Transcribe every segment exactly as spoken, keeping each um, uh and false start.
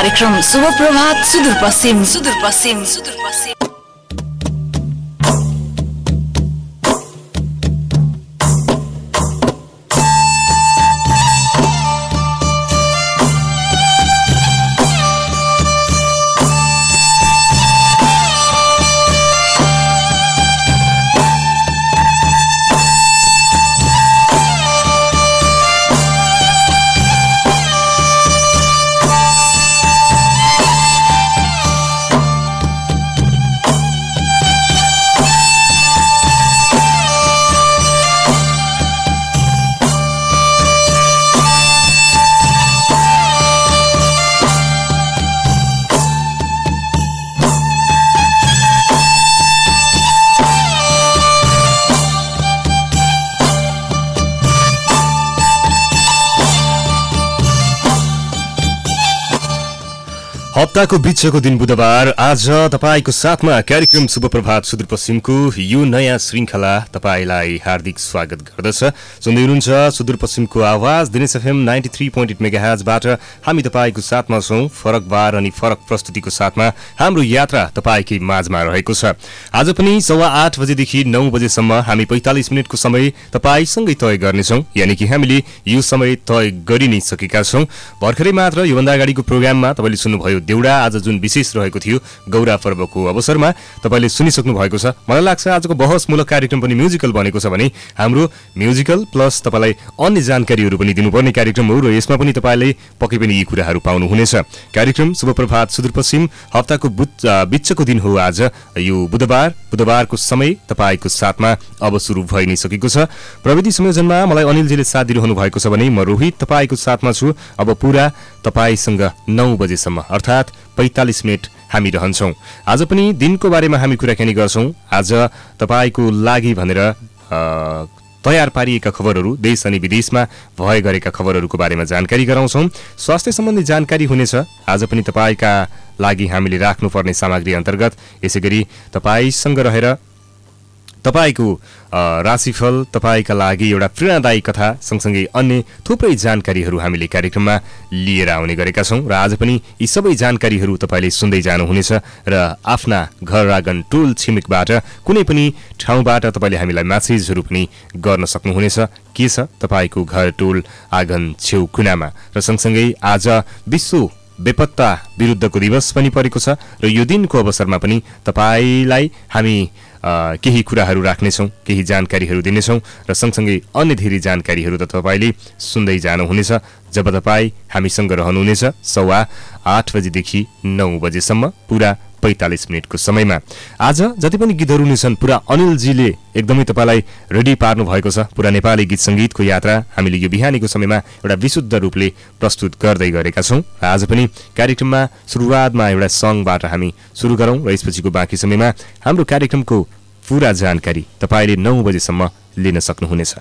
कार्यक्रम शुभ प्रभात सुदूरपश्चिम सुदूरपश्चिम सुदूरपश्चिम। हप्ताको बिचको दिन बुधबार आज तपाईको साथमा कार्यक्रम शुभ प्रभात सुदूरपश्चिमको यो नयाँ श्रृंखला तपाईलाई हार्दिक स्वागत गर्दछ। सुन्दै हुनुहुन्छ सुदूरपश्चिमको आवाज Dinesh F M ninety three point eight मेगाहर्जबाट हामी तपाईको साथमा छौं। फरक बार अनि फरक प्रस्तुतिको साथमा हाम्रो यात्रा तपाईकै माझमा रहेको छ। आज पनि सवा आठ बजेदेखि नौ बजेसम्म हामी पैंतालीस मिनटको समय तपाईसँगै तय गर्नेछौं, यानि कि हामीले यो समय तय गरि नै सकेका छौं। भर्खरै मात्र योभन्दा अगाडिको प्रोग्राममा तपाईले सुन्नुभयो देउडा, आज जुन विशेष रहेको थियो गौरा पर्वको अवसरमा तपाईले सुनिसक्नु भएको छ। मलाई लाग्छ आजको बहसमूलक कार्यक्रम पनि म्युजिकल बनेको छ भने हाम्रो म्युजिकल प्लस तपाईलाई अन्य जानकारीहरू पनि दिनुपर्ने कार्यक्रम हो र यसमा पनि तपाईले पक्कै पनि यी कुराहरू पाउनुहुनेछ। कार्यक्रम शुभ प्रभात सुदूरपश्चिम हप्ताको बिचको दिन हो आज, यो बुधबार। बुधबारको समय तपाईको साथमा अब सुरु भइ नै सकेको छ। प्रविधि संयोजनमा मलाई अनिलजीले साथ दिइरहनु भएको छ भने म रोहित तपाईको साथमा छु। अब पुरा तपाईसँग नौ बजेसम्म अर्थात् पैंतालीस मिनट हामी रहन्छौं। आज पनि दिनको बारेमा हामी कुराकानी गर्छौं। आज तपाईको लागि भनेर तयार पारिएका खबरहरू, देश अनि विदेशमा भए गरेका खबरहरूको बारेमा जानकारी गराउँछौं। स्वास्थ्य सम्बन्धी जानकारी हुनेछ आज पनि तपाईका लागि हामीले राख्नुपर्ने सामग्री अन्तर्गत। यसैगरी तपाईसँग रहेर तपाईको राशिफल, तपाईका लागि एउटा प्रेरणादायी कथा सँगसँगै अन्य थुप्रै जानकारीहरू हामीले कार्यक्रममा लिएर आउने गरेका छौं र आज पनि यी सबै जानकारीहरू तपाईले सुन्दै जानुहुनेछ र आफ्ना घर आँगन टोल छिमेकबाट कुनै पनि ठाउँबाट तपाईले हामीलाई मेसेजहरू पनि गर्न सक्नुहुनेछ। के छ तपाईको घर टोल आँगन छेउ कुनामा। र सँगसँगै आज विश्व बेपत्ता विरुद्धको दिवस पनि परेको छ र यो दिनको अवसरमा पनि तपाईलाई हामी केही कुराहरू राख्नेछौं, केही जानकारीहरू दिनेछौं र सँगसँगै अन्य धेरै जानकारीहरू त तपाईले सुन्दै जानुहुनेछ जब तपाई हामीसँग रहनुहुनेछ सवा आठ बजेदेखि नौ बजेसम्म पुरा पैंतालीस मिनटको समयमा। आज जति पनि गीतहरू हुनेछन् पुरा अनिलजीले एकदमै तपाईलाई रेडी पार्नु भएको छ। पुरा नेपाली गीत संगीतको यात्रा हामीले यो बिहानीको समयमा एउटा विशुद्ध रूपले प्रस्तुत गर्दै गरेका छौं। र आज पनि कार्यक्रममा सुरुवातमा एउटा सङबाट हामी सुरु गरौं र यसपछिको बाँकी समयमा हाम्रो कार्यक्रमको पूरा जानकारी तपाईले नौ बजेसम्म लिन सक्नुहुनेछ।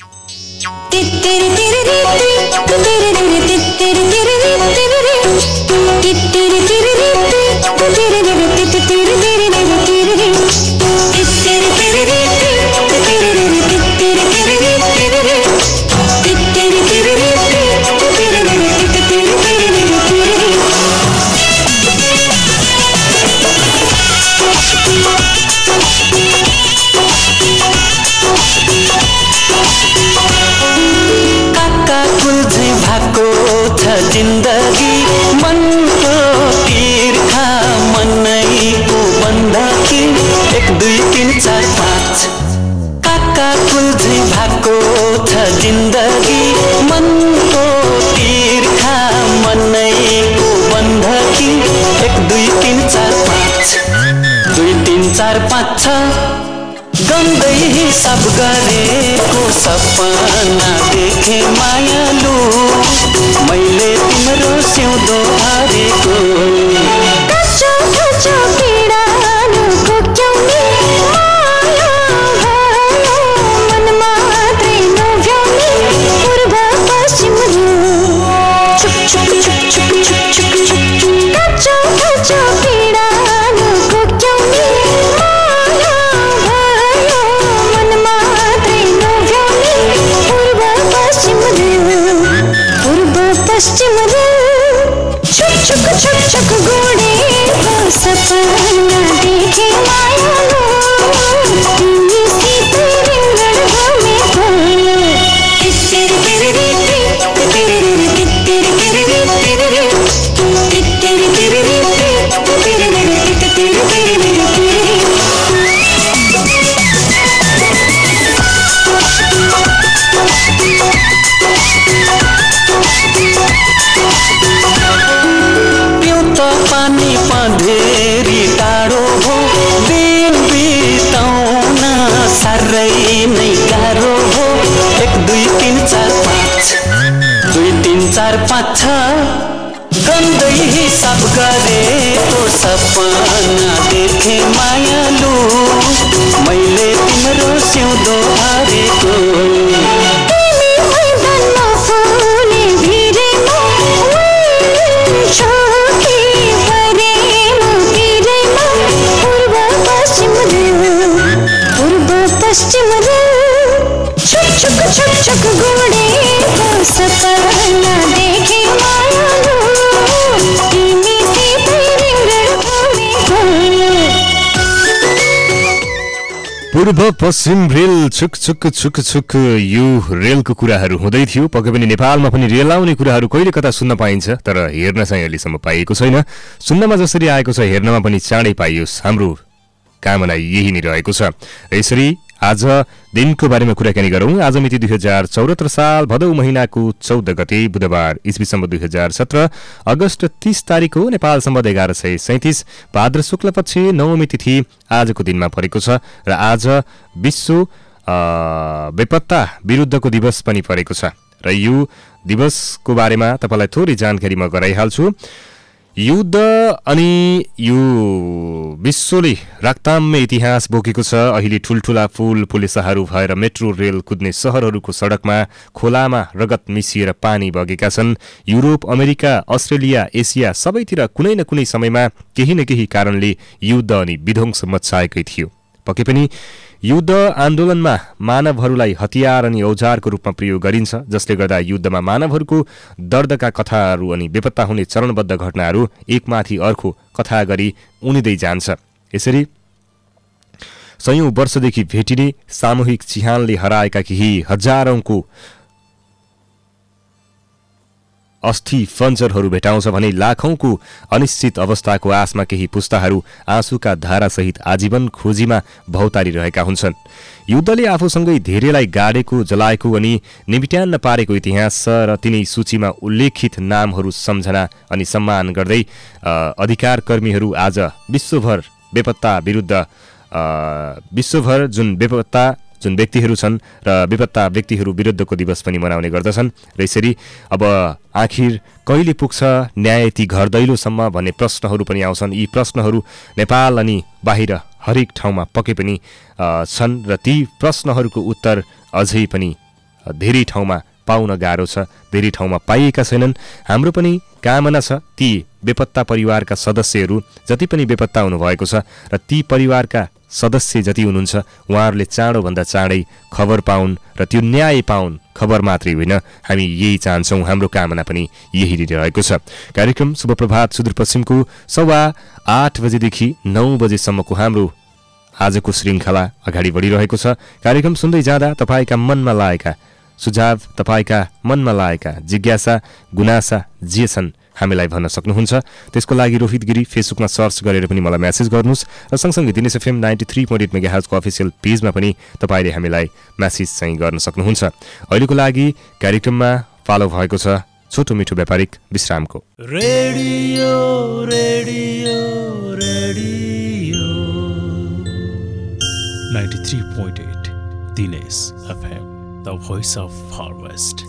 जिन्दगी मनको तिर्खा मनैको बन्दकी एक दुई तीन चार पाँच काका कुल्झै भएको छ जिन्दगी मनको तिर्खा मनैको बन्दकी एक दुई तीन चार पाँच दुई तीन चार पाँच छ गन्दै हिसाब गरेको सपना देखे मायालु मैले तिम्रो सिउँदो हारेको कच्चो कच्चो पीडानु कोक्याउने माया भयो मन मात्रै नभ्याउने पूर्व पश्चिम छुक छुक छुक छुक छुक छुक छुक कच्चो कच्चो पीडानु कोक्याउने माया भयो मन मात्रै नभ्याउने पूर्व पश्चिम पूर्व पश्चिम छुक छुक छुक सपना देखे मायालु तिमी सित रिङ्गण घुमेको तित्तेरी तिरेरी तित्तेरी तित्तेरी तिरेरी तिरेरी तित्तेरी तिरेरी तित्तेरी तित्तेरी तिरेरी पानी पँधेरी टाढो हो दिन बिताउन साह्रै नै गाह्रो हो एक दुई तिन चार पाँच दुई तिन चार पाँच छ गन्दै हिसाब गरेको सपना देखे मायालु मैले तिम्रो सिउँदो हरेको पश्चिम छुक छुक छुक छुक गोडेको सपना देखे मायालु तिमी सित रिङ्गण घुमेको पूर्व पश्चिम रेल छुक छुक छुक छुक यो रेलको कुराहरू हुँदै थियो। पक्कै पनि नेपालमा पनि रेल आउने कुराहरू कहिले कता सुन्न पाइन्छ, तर हेर्न चाहिँ अहिलेसम्म पाइएको छैन। सुन्नमा जसरी आएको छ हेर्नमा पनि चाँडै पाइयोस्, हाम्रो कामना यही नै रहेको छ। यसरी आज दिनको बारेमा कुराकानी गरौँ। आज मिति दुई हजार चौहत्तर साल भदौ महिनाको चौध गते बुधबार इस्वी सम्बत दुई हजार सत्र अगस्त तीस तारिक हो। नेपाल सम्बत एघार सय सैतिस भाद्र शुक्ल पक्ष नवमी तिथि आजको दिनमा परेको छ र आज विश्व बेपत्ता विरुद्धको दिवस पनि परेको छ र यो दिवसको बारेमा तपाईँलाई थोरै जानकारी म गराइहाल्छु। युद्ध अनि यो विश्वले रक्ताम्य इतिहास बोकेको छ। अहिले ठुल्ठुला पुल पुलिसाहरू भएर मेट्रो रेल कुद्ने सहरहरूको सडकमा खोलामा रगत मिसिएर पानी बगेका छन्। युरोप, अमेरिका, अस्ट्रेलिया, एसिया सबैतिर कुनै न कुनै समयमा केही न केही कारणले युद्ध अनि विध्वंस मच्चाएकै थियो। पक्कै पनि युद्ध आन्दोलनमा मानवहरूलाई हतियार अनि औजारको रूपमा प्रयोग गरिन्छ, जसले गर्दा युद्धमा मानवहरूको दर्दका कथाहरू अनि बेपत्ता हुने चरणबद्ध घटनाहरू एकमाथि अर्को कथा गरी उनिँदै जान्छ। यसरी सयौं वर्षदेखि भेटिने सामूहिक चिहानले हराएका केही हजारौंको अस्थि फन्जरहरू भेटाउँछ भने लाखौंको अनिश्चित अवस्थाको आसमा केही पुस्ताहरू आँसुका धारासहित आजीवन खोजीमा भौतारिरहेका हुन्छन्। युद्धले आफूसँगै धेरैलाई गाडेको, जलाएको अनि निमिट्यान्न पारेको इतिहास छ र तिनै सूचीमा उल्लेखित नामहरू सम्झना अनि सम्मान गर्दै अधिकार कर्मीहरू आज विश्वभर बेपत्ता विरुद्ध विश्वभर जुन बेपत्ता जुन व्यक्तिहरू छन् र बेपत्ता व्यक्तिहरू विरुद्धको दिवस पनि मनाउने गर्दछन्। र यसरी अब आखिर कहिले पुग्छ न्याय ती घर दैलोसम्म भन्ने प्रश्नहरू पनि आउँछन्। यी प्रश्नहरू नेपाल अनि बाहिर हरेक ठाउँमा पक्कै पनि छन् र ती प्रश्नहरूको उत्तर अझै पनि धेरै ठाउँमा पाउन गाह्रो छ, धेरै ठाउँमा पाइएका छैनन्। हाम्रो पनि कामना छ ती बेपत्ता परिवारका सदस्यहरू जति पनि बेपत्ता हुनुभएको छ र ती परिवारका सदस्य जति हुनुहुन्छ उहाँहरूले चाँडोभन्दा चाँडै खबर पाउन् र त्यो न्याय पाउन्। खबर मात्रै होइन, हामी यही चाहन्छौँ, हाम्रो कामना पनि यही रहेको छ। कार्यक्रम शुभ प्रभात सुदूरपश्चिमको सवा आठ बजेदेखि नौ बजेसम्मको हाम्रो आजको श्रृङ्खला अगाडि बढिरहेको छ। कार्यक्रम सुन्दै जाँदा तपाईँका मनमा लागेका सुझाव, तपाईँका मनमा लागेका जिज्ञासा, गुनासा जे छन् हामीलाई भन्न सक्नुहुन्छ। त्यसको लागि रोहित गिरी फेसबुकमा सर्च गरेर पनि मलाई मेसेज गर्नुहोस् र सँगसँगै Dinesh F M ninety three point eight मेगाहर्जको अफिसियल पेजमा पनि तपाईँले हामीलाई मेसेज चाहिँ गर्न सक्नुहुन्छ। अहिलेको लागि कार्यक्रममा पालो भएको छ छोटो मिठो व्यापारिक विश्रामको। Radio radio radio ninety three point eight Dinesh F M, the voice of harvest.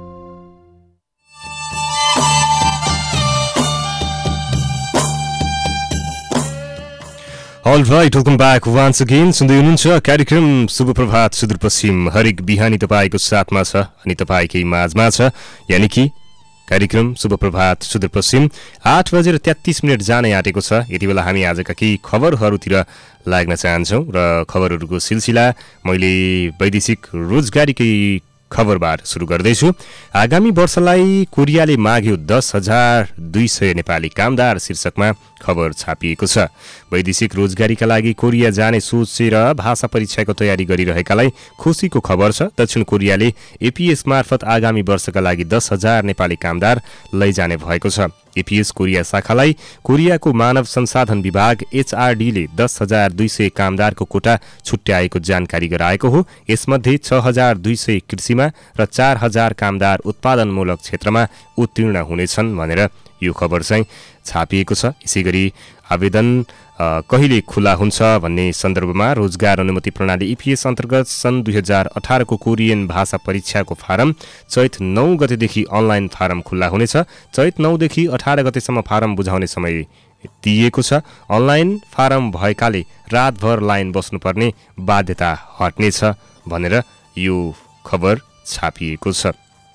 All right, welcome back once again. सुन्दै हुनुहुन्छ कार्यक्रम शुभ प्रभात सुदूरपश्चिम। हरेक बिहानी तपाईँको साथमा छ अनि तपाईँकै माझमा छ, यानि कि कार्यक्रम शुभ प्रभात सुदूरपश्चिम। आठ बजेर तेत्तीस मिनट जानै आँटेको छ। यति बेला हामी आजका केही खबरहरूतिर लाग्न चाहन्छौँ र खबरहरूको सिलसिला मैले वैदेशिक रोजगारीकै खबरबार सुरु गर्दैछु। आगामी वर्षलाई कोरियाले माग्यो दस हजार दुई सय नेपाली कामदार शीर्षकमा खबर छापिएको छ। वैदेशिक रोजगारीका लागि कोरिया जाने सोचेर भाषा परीक्षाको तयारी गरिरहेकालाई खुसीको खबर छ। दक्षिण कोरियाले एपीएस मार्फत आगामी वर्षका लागि दस हजार नेपाली कामदार लैजाने भएको छ। एपीएस कोरिया शाखालाई कोरियाको मानव संसाधन विभाग एचआरडीले दस हजार दुई सय कामदारको कोटा छुट्याएको जानकारी गराएको हो। यसमध्ये छ हजार दुई सय कृषिमा र चार हजार कामदार उत्पादनमूलक क्षेत्रमा उत्तीर्ण हुनेछन् भनेर यो खबर चाहिँ छापिएको छ। यसै गरी आवेदन कहिले खुला हुन्छ भन्ने सन्दर्भमा रोजगार अनुमति प्रणाली ईपीएस अन्तर्गत सन् दुई हजार अठारको कोरियन भाषा परीक्षाको फारम चैत नौ गतेदेखि अनलाइन फारम खुल्ला हुनेछ। चैत नौदेखि अठार गतेसम्म फारम बुझाउने समय दिइएको छ। अनलाइन फारम भएकाले रातभर लाइन बस्नुपर्ने बाध्यता हट्नेछ भनेर यो खबर छापिएको छ।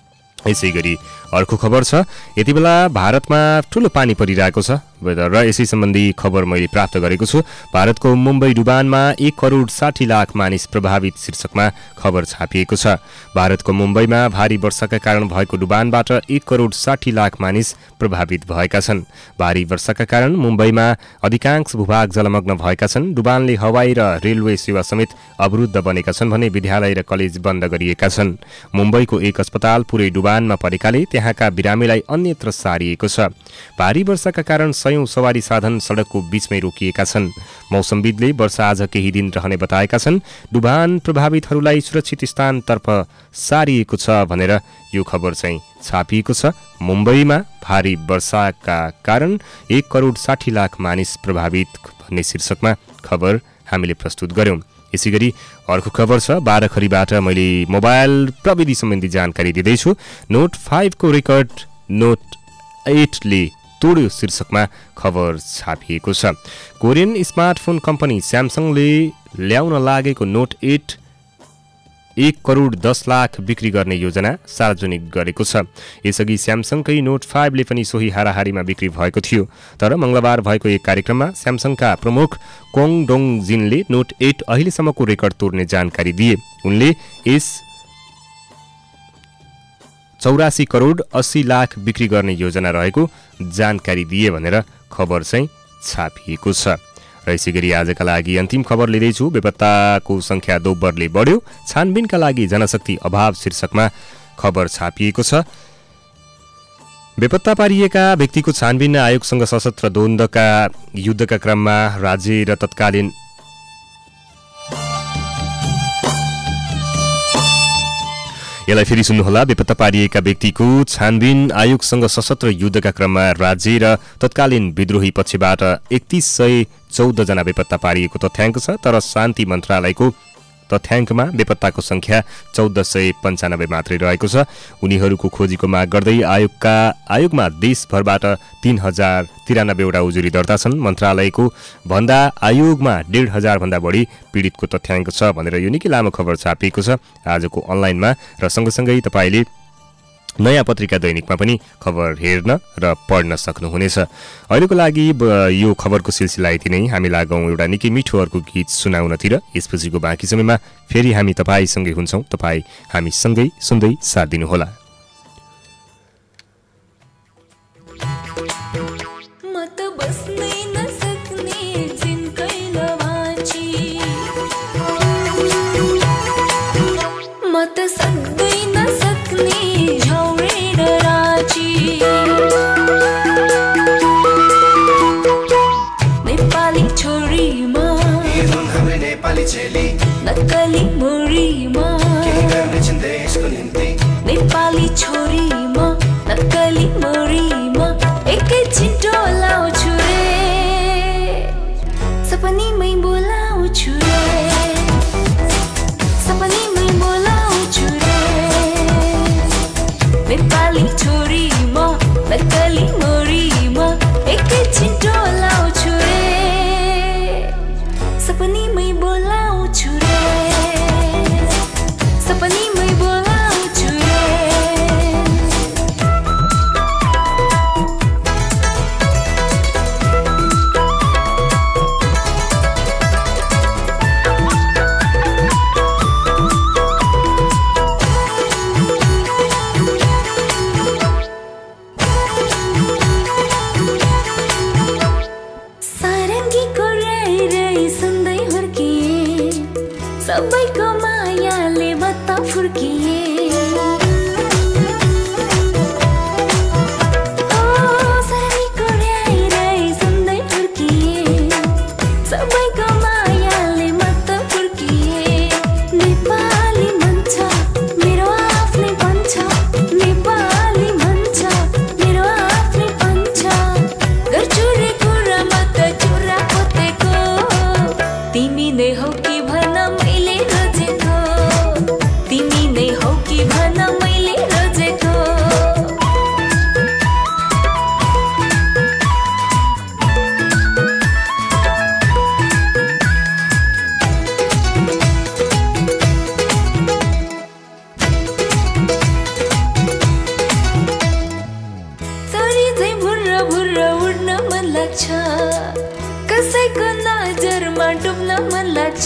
यसै गरी अर्को खबर छ, यति बेला भारतमा ठुलो पानी परिरहेको छ र यसै सम्बन्धी खबर मैले प्राप्त गरेको छु। भारतको मुम्बई डुबानमा एक करोड साठी लाख मानिस प्रभावित शीर्षकमा खबर छापिएको छ। भारतको मुम्बईमा भारी वर्षाका कारण भएको डुबानबाट एक करोड साठी लाख मानिस प्रभावित भएका छन्। भारी वर्षाका कारण मुम्बईमा अधिकांश भूभाग जलमग्न भएका छन्। डुबानले हवाई र रेलवे सेवा समेत अवरुद्ध बनेका छन् भने विद्यालय र कलेज बन्द गरिएका छन्। मुम्बईको एक अस्पताल पुरै डुबानमा परेकाले त्यहाँका बिरामीलाई अन्यत्र सारिएको छ। भारी वर्षाका कारण सयौं सवारी साधन सडकको बीचमै रोकिएका छन्। मौसमविदले वर्षा आज केही दिन रहने बताएका छन्। डुबान प्रभावितहरूलाई सुरक्षित स्थानतर्फ सारिएको छ भनेर यो खबर चाहिँ छापिएको छ। मुम्बईमा भारी वर्षाका कारण एक करोड साठी लाख मानिस प्रभावित भन्ने शीर्षकमा खबर हामीले प्रस्तुत गर्यौं। यसै गरी अर्को खबर छ, बाह्रखरीबाट मैले मोबाइल प्रविधि सम्बन्धी जानकारी दिँदैछु। नोट फाइभको रेकर्ड नोट एटले तोड्यो शीर्षकमा खबर छापिएको छ। कोरियन स्मार्टफोन कम्पनी स्यामसङले ल्याउन लागेको नोट एट एक करोड दस लाख बिक्री गर्ने योजना सार्वजनिक गरेको छ। यसअघि स्यामसङकै नोट फाइभले पनि सोही हाराहारीमा बिक्री भएको थियो। तर मंगलबार भएको एक कार्यक्रममा स्यामसङका प्रमुख कोङ डोङ जिनले नोट एट अहिलेसम्मको रेकर्ड तोड्ने जानकारी दिए। उनले यस चौरासी करोड अस्सी लाख बिक्री गर्ने योजना रहेको जानकारी दिए भनेर खबर चाहिँ छापिएको छ। र यसै गरी आजका लागि अन्तिम खबर लिँदैछु। बेपत्ताको संख्या दोब्बरले बढ्यो, छानबिनका लागि जनशक्ति अभाव शीर्षकमा खबर छापिएको छ। बेपत्ता पारिएका व्यक्तिको छानबिन आयोगसँग सशस्त्र द्वन्द्वका युद्धका क्रममा राज्य र तत्कालीन यसलाई फेरि सुन्नुहोला। बेपत्ता पारिएका व्यक्तिको छानबिन आयोगसँग सशस्त्र युद्धका क्रममा राज्य र तत्कालीन विद्रोही पक्षबाट एकतीस सय चौध जना बेपत्ता पारिएको तथ्याङ्क छ। तर शान्ति मन्त्रालयको तथ्याङ्कमा बेपत्ताको संख्या चौध सय पन्चानब्बे मात्रै रहेको छ। उनीहरूको खोजीको माग गर्दै आयोगका आयोगमा देशभरबाट तीन हजार तिरानब्बेवटा उजुरी दर्ता छन्। मन्त्रालयको भन्दा आयोगमा डेढ हजार भन्दा बढी पीडितको तथ्याङ्क छ भनेर यो निकै लामो खबर छापिएको छ आजको अनलाइनमा। र सँगसँगै तपाईँले नयाँ पत्रिका दैनिकमा पनि खबर हेर्न र पढ्न सक्नुहुनेछ। अहिलेको लागि यो खबरको सिलसिला यति नै। हामी लागौँ एउटा निकै मिठो अर्को गीत सुनाउनतिर। यसपछिको बाँकी समयमा फेरि हामी तपाईँसँगै हुन्छौँ। तपाईँ हामीसँगै सुन्दै साथ दिनुहोला। नक्कली मुरीमा के गर्ने छिन् देशको निम्ति नेपाली छोरी म नक्कली मुरीमा एकैछिन डोलाउँछु रे सपनीमै बोलाउँछु रे सपनीमै बोलाउँछु रे नेपाली छोरी म नक्कली मुरीमा एकैछिन डोलाउँछु रे सपनीमै बोलाउँछु रे सपनीमै बोलाउँछु रे सबैको मायाले म त फुर्किए कसैको नजरमा डुब्न मन लाग्छ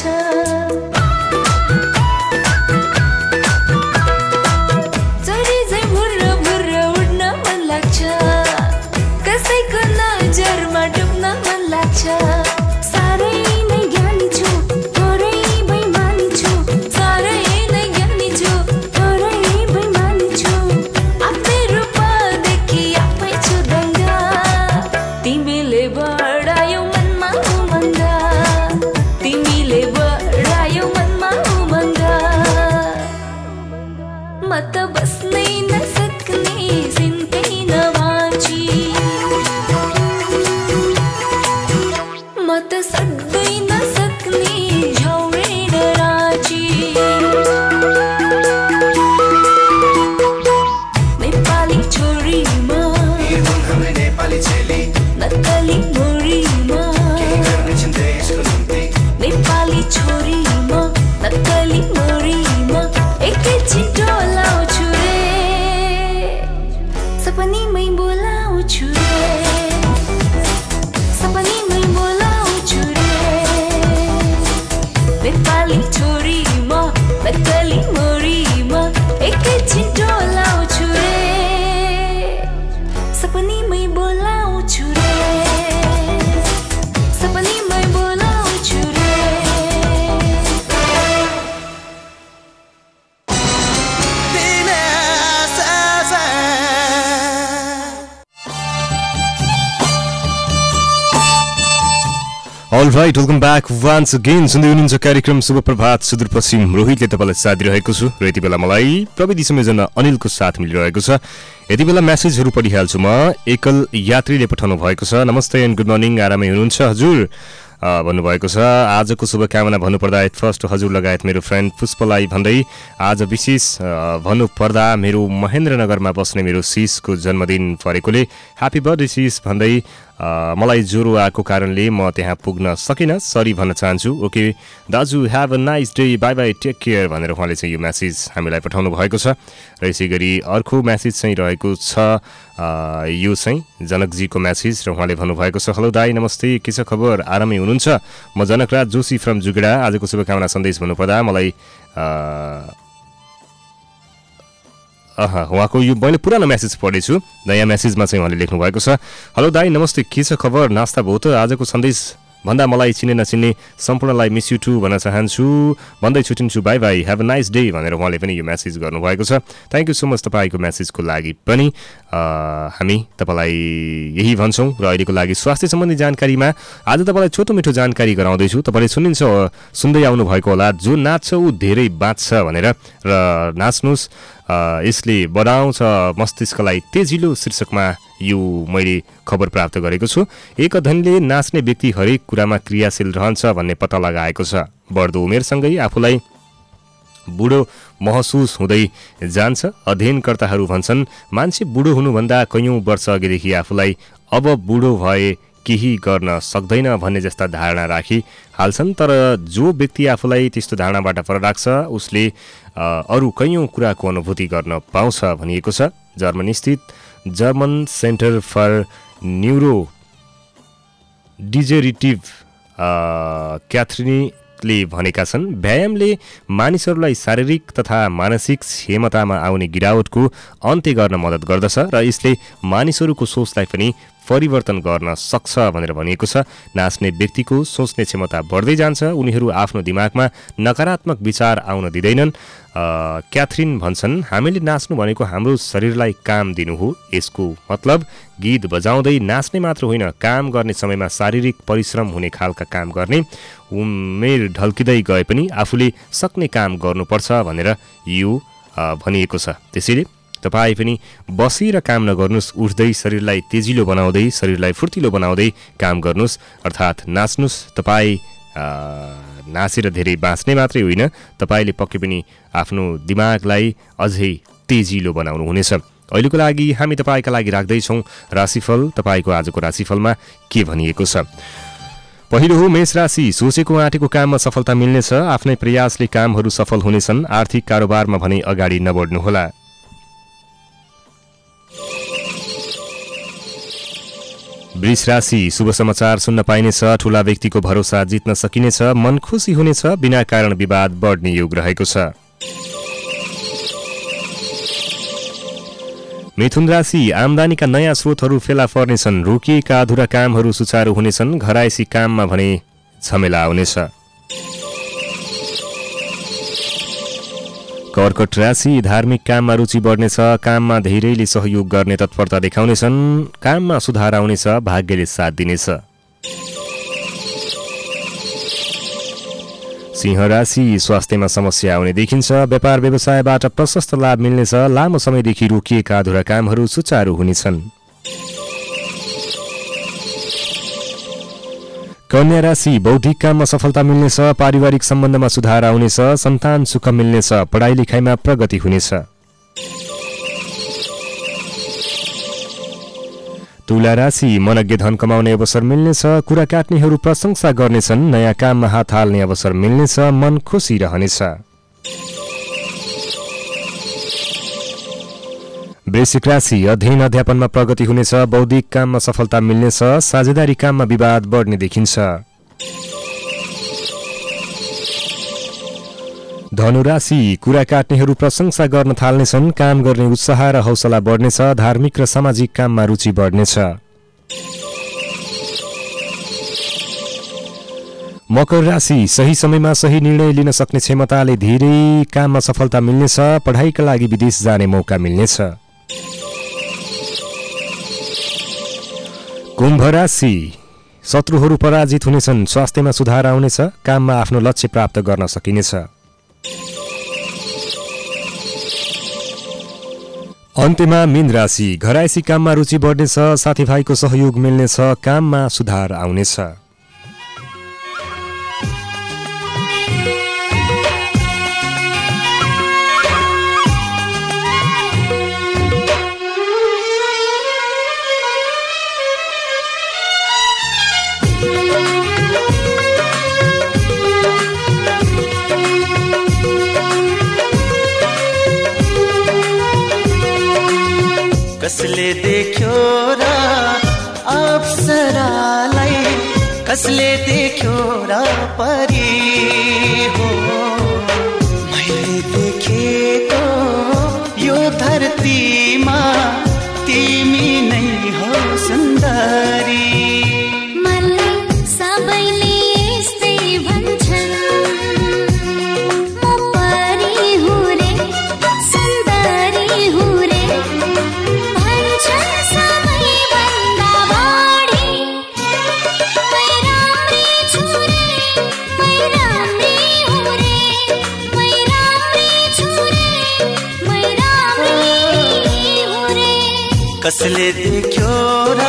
चरी झै भुर्र भुर्र उड्न मन लाग्छ कसैको नजरमा डुब्न मन लाग्छ साह्रै नै ज्ञानी छु थोरै बेइमानी छु साह्रै नै ज्ञानी छु थोरै बेइमानी छु आफ्नै रूपदेखि आफै छु दङ्ग तिमीले बढायौ मनमा उमङ्ग तिमीले बढायौ मनमा उमङ्ग म त बस्नै नसक्ने सिन्तै नबाँची म त सक्दै नसक्ने झौरेर राँची नेपाली छोरी म नेपाली चेली नक्कली मोरी म नेपाली छोरी म नक्कली मोरी म एकैछिन डोलाउँछु रे सपनीमै बोलाउँछु रे सपनीमै बोलाउँछु रे नेपाली छोरी म नक्कली मोरी म एकैछिन डोलाउँछु रे सपनीमै बोलाउँछु रे सपनीमै बोलाउँछु रे All right, welcome back once again. सुन्दै हुनुहुन्छ कार्यक्रम शुभ प्रभात सुदूरपश्चिम रोहितले तपाईँलाई साथ दिइरहेको छु र यति बेला मलाई प्रविधि संयोजन अनिलको साथ मिलिरहेको छ। यति बेला मेसेजहरू पढिहाल्छु म। एकल यात्रीले पठाउनु भएको छ, नमस्ते एन्ड गुड मर्निङ, आरामै हुनुहुन्छ हजुर भन्नुभएको छ। आजको शुभकामना भन्नुपर्दा एट फर्स्ट हजुर लगायत मेरो फ्रेन्ड पुष्पलाई भन्दै आज विशेष भन्नुपर्दा मेरो महेन्द्रनगरमा बस्ने मेरो सिसको जन्मदिन परेकोले ह्याप्पी बर्थडे सिस भन्दै मलाई ज्वरो आएको कारणले म त्यहाँ पुग्न सकिनँ, सरी भन्न चाहन्छु। ओके दाजु, have a nice day, bye bye, take care भनेर उहाँले चाहिँ यो म्यासेज हामीलाई पठाउनु भएको छ। र यसै गरी अर्को म्यासेज चाहिँ रहेको छ, यो चाहिँ जनकजीको म्यासेज र उहाँले भन्नुभएको छ, हेलो दाई नमस्ते, के छ खबर, आरामै हुनुहुन्छ? म जनकराज जोशी फ्रम जुगडा। आजको शुभकामना सन्देश भन्नुपर्दा मलाई अह उहाँको यो मैले पुरानो म्यासेज पढेछु, नयाँ म्यासेजमा चाहिँ उहाँले लेख्नु भएको छ, हेलो दाई नमस्ते, के छ खबर, नास्ता भयो त? आजको सन्देश भन्दा मलाई चिने नचिन्ने सम्पूर्णलाई मिस यु टु भन्न चाहन्छु, भन्दै छुटिन्छु, bye bye, have a nice day भनेर उहाँले पनि यो म्यासेज गर्नुभएको छ। थ्याङ्क यू सो मच तपाईँको म्यासेजको लागि पनि। हामी तपाईँलाई यही भन्छौँ र अहिलेको लागि स्वास्थ्य सम्बन्धी जानकारीमा आज तपाईँलाई छोटो मिठो जानकारी गराउँदैछु। तपाईँले सुनिन्छ सुन्दै आउनुभएको होला, जो नाच्छ ऊ धेरै बाँच्छ भनेर, र नाच्नुहोस् यसले बढाउँछ मस्तिष्कलाई तेजिलो शीर्षकमा यो मैले खबर प्राप्त गरेको छु। एक अध्ययनले नाच्ने व्यक्ति हरेक कुरामा क्रियाशील रहन्छ भन्ने पत्ता लगाएको छ। बढ्दो उमेरसँगै आफूलाई बुढो महसुस हुँदै जान्छ। अध्ययनकर्ताहरू भन्छन् मान्छे बुढो हुनुभन्दा कैयौँ वर्ष अघिदेखि आफूलाई अब बुढो भए केही गर्न सक्दैन भन्ने जस्ता धारणा राखी हाल्छन्। तर जो व्यक्ति आफूलाई त्यस्तो धारणाबाट पर राख्छ उसले अरू कैयौँ कुराको अनुभूति गर्न पाउँछ भनिएको छ। जर्मनी स्थित German center for neurodegenerative क्याथरिनले भनेका छन्, व्यायामले मानिसहरूलाई शारीरिक तथा मानसिक क्षमतामा आउने गिरावटको अन्त्य गर्न मद्दत गर्दछ र यसले मानिसहरूको सोचलाई पनि परिवर्तन गर्न सक्छ भनेर भनिएको छ। नाच्ने व्यक्तिको सोच्ने क्षमता बढ्दै जान्छ, उनीहरू आफ्नो दिमागमा नकारात्मक विचार आउन दिँदैनन्। क्याथरिन भन्छन्, हामीले नाच्नु भनेको हाम्रो शरीरलाई काम दिनु हो। यसको मतलब गीत बजाउँदै नाच्ने मात्र होइन, काम गर्ने समयमा शारीरिक परिश्रम हुने खालका काम गर्ने। उमेर ढल्किँदै गए पनि आफूले सक्ने काम गर्नुपर्छ भनेर यो भनिएको छ। त्यसैले तपाईँ पनि बसेर काम नगर्नुहोस्, उठ्दै शरीरलाई तेजिलो बनाउँदै शरीरलाई फुर्तिलो बनाउँदै काम गर्नुहोस्, अर्थात् नाच्नुहोस्। तपाईँ नाचेर धेरै बाँच्ने मात्रै होइन, तपाईँले पक्कै पनि आफ्नो दिमागलाई अझै तेजिलो बनाउनु हुनेछ। अहिलेको लागि हामी तपाईँका लागि राख्दैछौँ राशिफल। तपाईँको आजको राशिफलमा के भनिएको छ? पहिलो हो मेष राशि। सोचेको आँटेको काममा सफलता मिल्नेछ, आफ्नै प्रयासले कामहरू सफल हुनेछन्। आर्थिक कारोबारमा भने अगाडि नबढ्नुहोला। वृष राशि। शुभ समाचार सुन्न पाइनेछ, ठूला व्यक्तिको भरोसा जित्न सकिनेछ, मन खुसी हुनेछ, बिना कारण विवाद बढ्ने योग रहेको छ। मिथुन राशि। आम्दानीका नयाँ स्रोतहरू फेला पर्नेछन्, रोकिएका अधुरा कामहरू सुचारू हुनेछन्, घरायसी काममा भने झमेला आउनेछ। कर्कट राशि। धार्मिक काममा रुचि बढ्नेछ, काममा धेरैले सहयोग गर्ने तत्परता देखाउनेछन्, काममा सुधार आउनेछ, भाग्यले साथ दिनेछ। सिंह राशि। स्वास्थ्यमा समस्या आउने देखिन्छ, व्यापार व्यवसायबाट प्रशस्त लाभ मिल्नेछ, लामो समयदेखि रोकिएका अधुरा कामहरू सुचारू हुनेछन्। कन्या राशि। बौद्धिक काममा सफलता मिल्नेछ, पारिवारिक सम्बन्धमा सुधार आउनेछ, सन्तान सुख मिल्नेछ, पढाइ लेखाइमा प्रगति हुनेछ। तुला राशि। मनज्ञ धन कमाउने अवसर मिल्नेछ, कुरा काट्नेहरू प्रशंसा गर्नेछन्, नयाँ काममा हात हाल्ने अवसर मिल्नेछ, मन खुसी रहनेछ। वृश्चिक राशि। अध्ययन अध्यापनमा प्रगति हुनेछ, बौद्धिक काममा सफलता मिल्नेछ, साझेदारी काममा विवाद बढ्ने देखिन्छ। धनु राशि। कुरा काट्नेहरू प्रशंसा गर्न थाल्नेछन्, काम गर्ने उत्साह र हौसला बढ्नेछ, धार्मिक र सामाजिक काममा रुचि बढ्नेछ। मकर राशि। सही समयमा सही निर्णय लिन सक्ने क्षमताले धेरै काममा सफलता मिल्नेछ, पढाइका लागि विदेश जाने मौका मिल्नेछ। कुम्भ राशि। शत्रुहरू पराजित हुनेछन्, स्वास्थ्यमा सुधार आउनेछ, काममा आफ्नो लक्ष्य प्राप्त गर्न सकिनेछ। अन्त्यमा मीन राशि। घरायसी काममा रुचि बढ्नेछ, साथीभाइको सहयोग मिल्नेछ, काममा सुधार आउनेछ। कसले देख्यो र अप्सरालाई, कसले देख्यो र परी हो, मैले देखेको यो धरतीमा तिमी नै हो सुन्दरी। मलाई सबैले यस्तै भन्छन्, म परी हुँ रे, सुन्दरी हुँ रे, भन्छन् सबैभन्दा बढी। मै राम्री छु रे, मै राम्री हुँ रे, मै राम्री छु रे, मै राम्री हुँ रे। कसले देख्यो र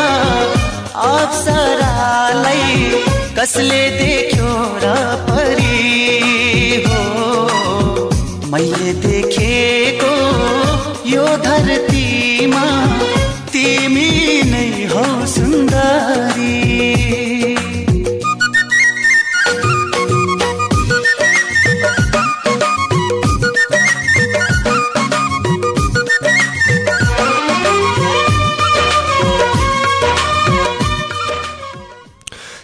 अप्सरालाई, कसले देख्यो र परी हो, मैले देखेको यो धरतीमा तिमी नै हो सुन्दरी।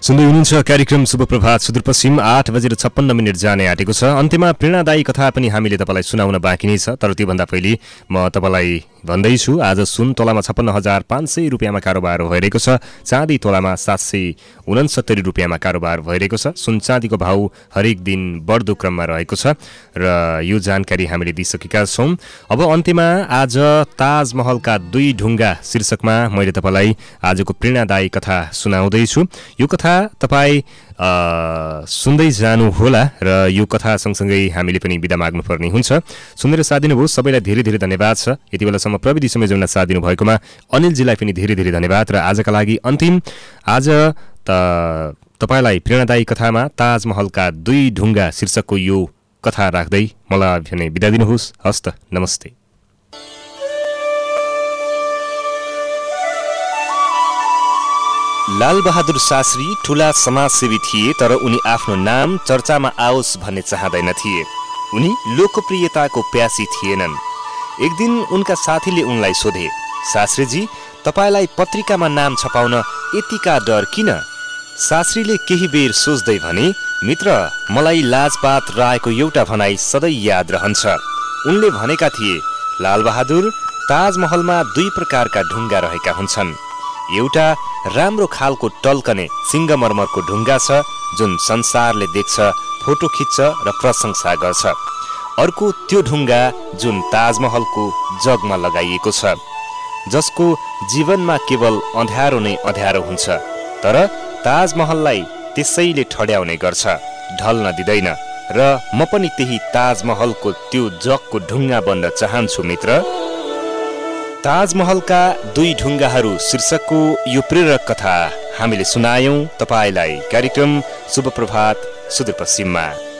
सुन्दै हुनुहुन्छ कार्यक्रम शुभ प्रभात सुदूरपश्चिम आठ बजेर छप्पन्न मिनट जाने आँटेको छ। अन्त्यमा प्रेरणादायी कथा पनि हामीले तपाईँलाई सुनाउन बाँकी नै छ, तर त्योभन्दा पहिले म तपाईँलाई भन्दैछु आज सुन तोलामा छप्पन्न हजार पाँच सय रुपियाँमा कारोबार भइरहेको छ। चाँदी तोलामा सात सय उनसत्तरी रुपियाँमा कारोबार भइरहेको छ। सुन चाँदीको भाउ हरेक दिन बढ्दो क्रममा रहेको छ र यो जानकारी हामीले दिइसकेका छौँ। अब अन्त्यमा आज ताजमहलका दुई ढुङ्गा शीर्षकमा मैले तपाईँलाई आजको प्रेरणादायी कथा सुनाउँदैछु। यो कथा तपाईँ सुन्दै जानुहोला र यो कथा सँगसँगै हामीले पनि बिदा माग्नुपर्ने हुन्छ। सुनेर साथ दिनुभयो सबैलाई धेरै धेरै धन्यवाद छ। यति बेलासम्म प्रविधि संयोजनमा साथ दिनुभएकोमा अनिलजीलाई पनि धेरै धेरै धन्यवाद। र आजका लागि अन्तिम आज त तपाईँलाई प्रेरणादायी कथामा ताजमहलका दुई ढुङ्गा शीर्षकको यो कथा राख्दै मलाई भने बिदा दिनुहोस्। हस्त नमस्ते। लालबहादुर शास्त्री ठूला समाजसेवी थिए, तर उनी आफ्नो नाम चर्चामा आओस् भन्ने चाहँदैन थिए। उनी लोकप्रियताको प्यासी थिएनन्। एक दिन उनका साथीले उनलाई सोधे, शास्त्रीजी तपाईलाई पत्रिकामा नाम छपाउन यतिका डर किन? शास्त्रीले केही बेर सोच्दै भने, मित्र मलाई लाजपात राएको एउटा भनाइ सधैँ याद रहन्छ। उनले भनेका थिए, लालबहादुर ताजमहलमा दुई प्रकारका ढुङ्गा रहेका हुन्छन्। एउटा राम्रो खालको टल्कने सिङ्गमर्मरको ढुङ्गा छ जुन संसारले देख्छ, फोटो खिच्छ र प्रशंसा गर्छ। अर्को त्यो ढुङ्गा जुन ताजमहलको जगमा लगाइएको छ, जसको जीवनमा केवल अँध्यारो नै अँध्यारो हुन्छ, तर ताजमहललाई त्यसैले ठड्याउने गर्छ, ढल्न दिँदैन। र म पनि त्यही ताजमहलको त्यो जगको ढुङ्गा बन्न चाहन्छु मित्र। ताजमहलका दुई ढुङ्गाहरू शीर्षकको यो प्रेरक कथा हामीले सुनायौं तपाईलाई कार्यक्रम शुभ प्रभात सुदूरपश्चिममा।